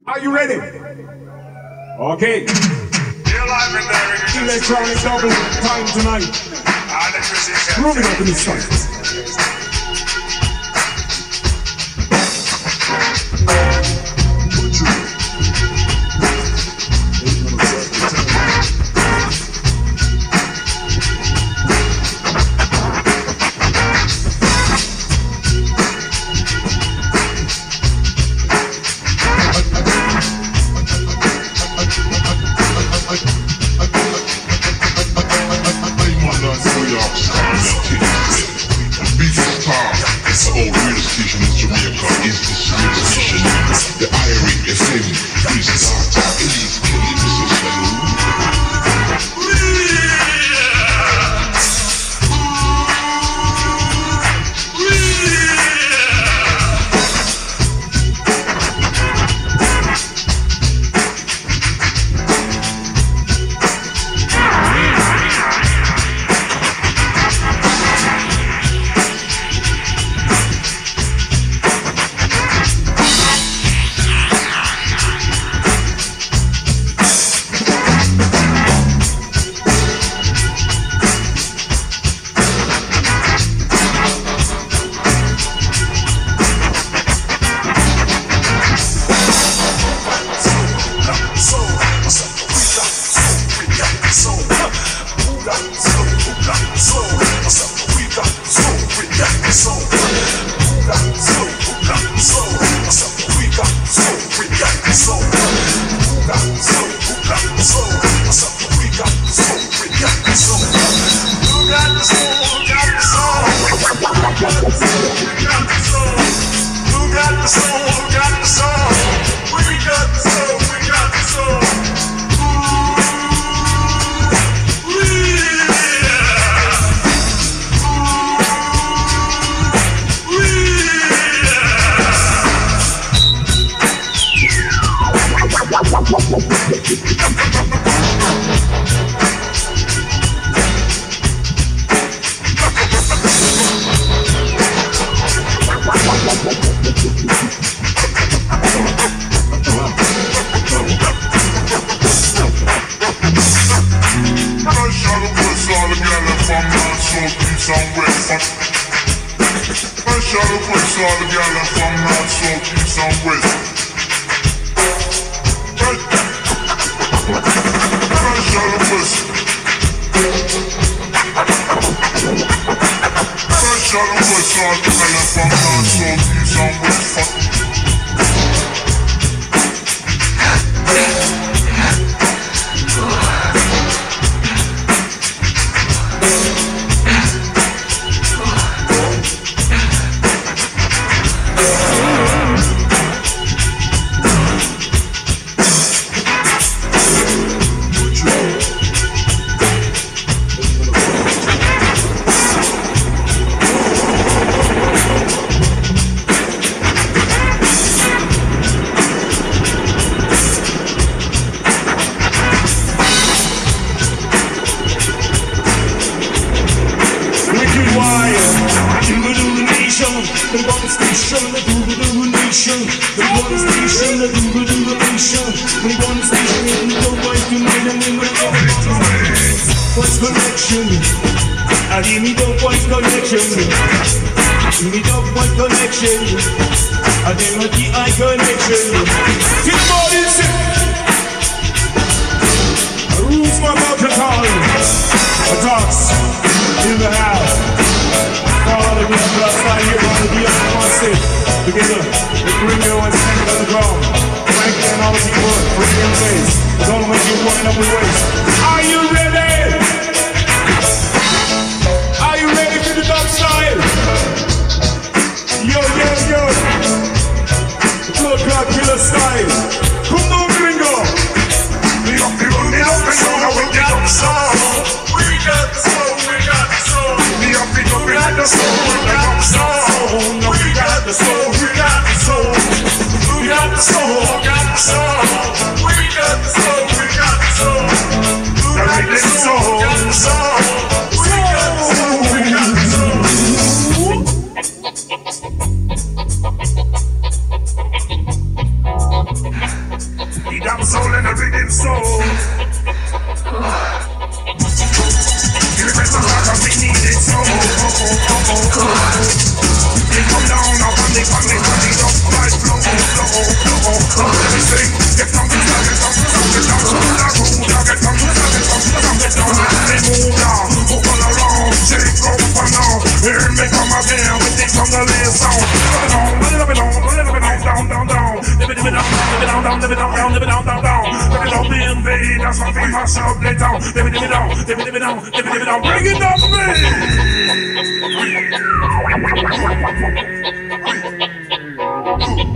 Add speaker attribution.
Speaker 1: Are you ready? Okay. Electronic double time tonight. Move it up in the sun. the damn soul and the rhythm soul. Give it better cause we need it so. They come down now on the up like flow. Let me sing, get down to the get down to the get down to the groove, get down to the get down, let me move now, go all around, shake up and down, hear me come again with the jungle sound. Let me down, down, let me down, invade, that's what we must up, lay down, let me down, bring it down to me.